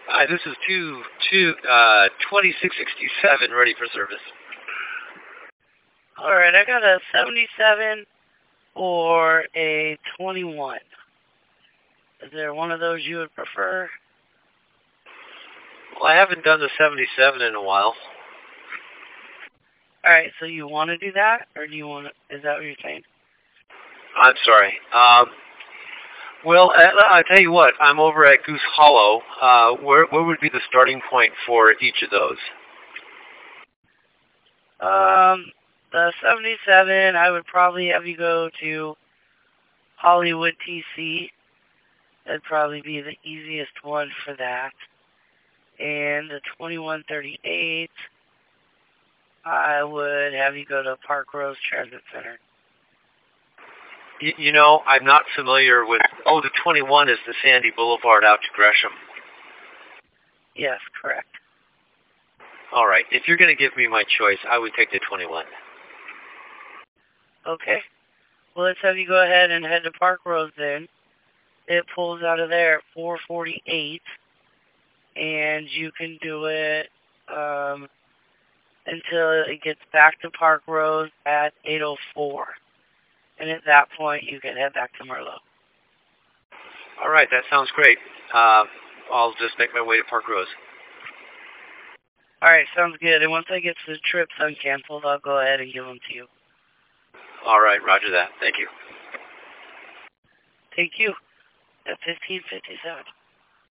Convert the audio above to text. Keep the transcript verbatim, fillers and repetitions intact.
Hi, this is two two uh twenty-six sixty-seven ready for service. All right, I got a seventy-seven or a twenty-one. Is there one of those you would prefer? Well, I haven't done the seventy-seven in a while. All right, so you want to do that, or do you want to, is that what you're saying? I'm sorry. Um, well, I, I tell you what, I'm over at Goose Hollow. Uh, where where would be the starting point for each of those? Um, the seventy-seven, I would probably have you go to Hollywood T C. That'd probably be the easiest one for that. And the twenty-one thirty-eight, I would have you go to Park Rose Transit Center. You, you know, I'm not familiar with... Oh, the twenty-one is the Sandy Boulevard out to Gresham. Yes, correct. All right. If you're going to give me my choice, I would take the twenty-one. Okay. Well, let's have you go ahead and head to Park Rose then. It pulls out of there at four forty-eight, and you can do it um, until it gets back to Park Rose at eight oh four. And at that point, you can head back to Merlot. All right, that sounds great. Uh, I'll just make my way to Park Rose. All right, sounds good. And once I get the trips uncanceled, I'll go ahead and give them to you. All right, roger that. Thank you. Thank you. At fifteen fifty-seven.